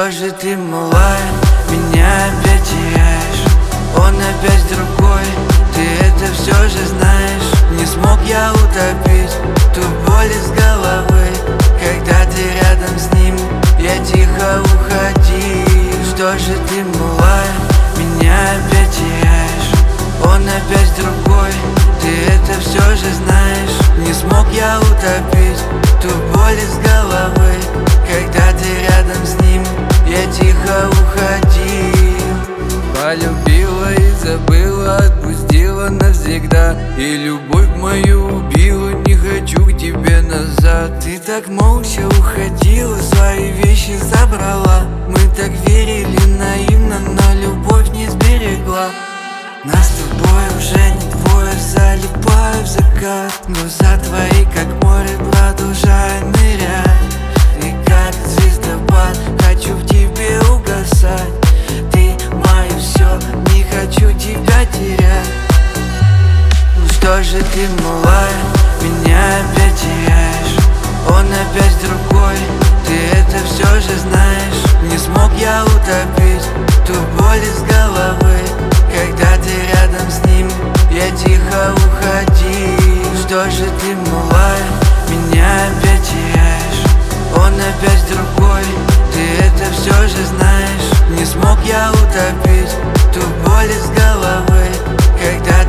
что же ты, малая, меня опять теряешь? Он опять другой, ты это все же знаешь. Не смог я утопить ту боль из головы, когда ты рядом с ним, я тихо уходил. Что же ты, малая, меня опять теряешь? Он опять другой, ты это все же знаешь. Не смог я утопить ту боль из головы, когда ты рядом с ним, я тихо уходил. Полюбила и забыла, отпустила навсегда, и любовь мою убила, не хочу к тебе назад. Ты так молча уходила, свои вещи забрала. Мы так верили наивно, но любовь не сберегла. Нас с тобой уже не двое, залипаю в закат. Глаза твои, как море, продолжая нырять. И как звездопад, хочу в тебе угасать. Ты мое все, не хочу тебя терять. Ну что же ты, малая, меня опять теряешь? Он опять другой, ты это все же знаешь. Не смог я утопить ту боль из головы, когда ты рядом с ним, я тихо уходил. Что же ты, малая, меня опять теряешь? Он опять другой, ты это все же знаешь. Не смог я утопить ту боль из головы, когда